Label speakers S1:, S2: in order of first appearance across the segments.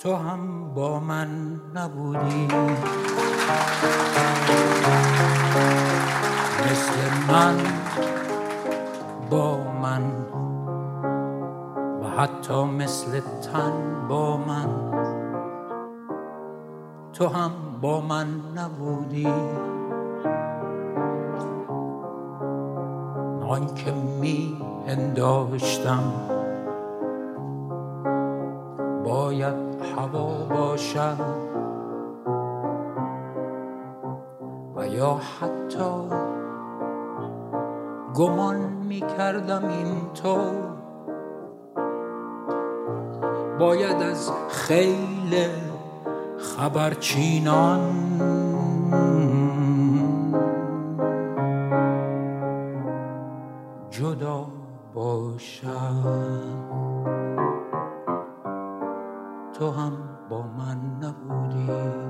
S1: تو هم با من نبودی، مثل من با من و حتی مثل تن با من. تو هم با من نبودی، آن که می پنداشتم باید هوا باشد و یا حتی گمان می کردم اینطور باید از خیل خبرچینان جدا باشد. تو هم با من نبودی،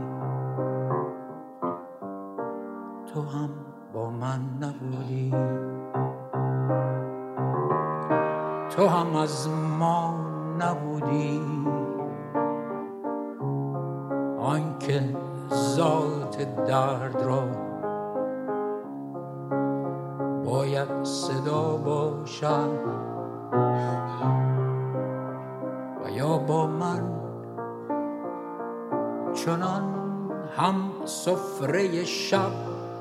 S1: تو هم با من نبودی، تو هم از ما نبودی، آنکه ذات درد را باید صدا باشد و یا با من چنان هم سفره شب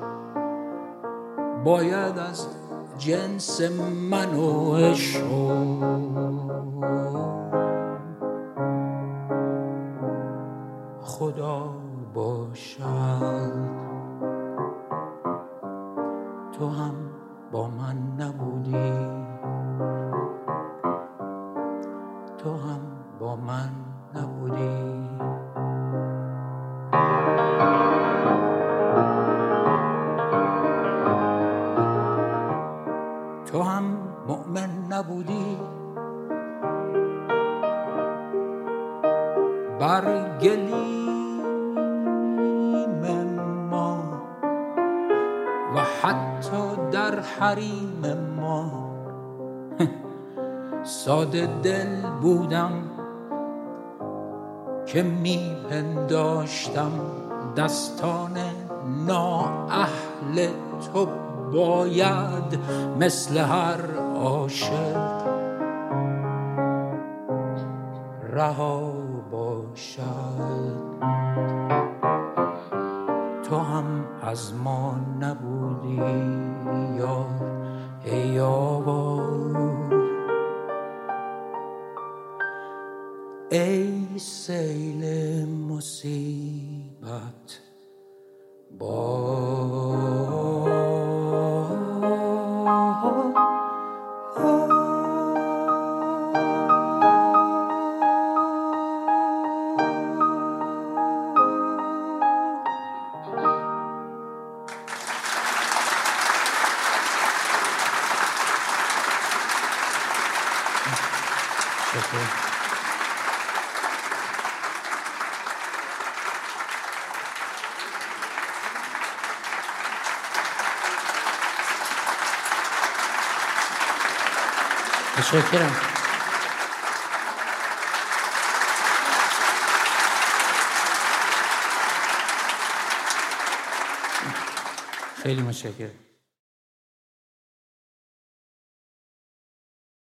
S1: باید از جنس من و عشق خدا باشد. تو هم با من نبودی، تو هم با من نبودی. تو هم مؤمن نبودی بر گلیم ما و حتی در حریم ما. ساده دل بودم که می پنداشتم دستان نااهل تو باید مثل هر عاشق رها باشد. تو هم از ما نبودی یار ای آوار، ای سیل مصیبت متشکرم. خیلی متشکرم.